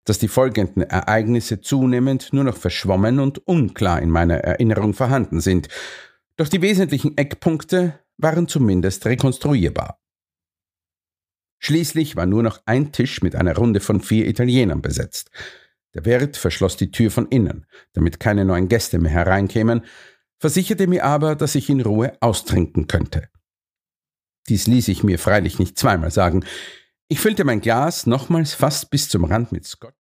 dass die folgenden Ereignisse zunehmend nur noch verschwommen und unklar in meiner Erinnerung vorhanden sind, doch die wesentlichen Eckpunkte waren zumindest rekonstruierbar. Schließlich war nur noch ein Tisch mit einer Runde von 4 Italienern besetzt. Der Wirt verschloss die Tür von innen, damit keine neuen Gäste mehr hereinkämen, versicherte mir aber, dass ich in Ruhe austrinken könnte. Dies ließ ich mir freilich nicht zweimal sagen. Ich füllte mein Glas nochmals fast bis zum Rand mit Scotch.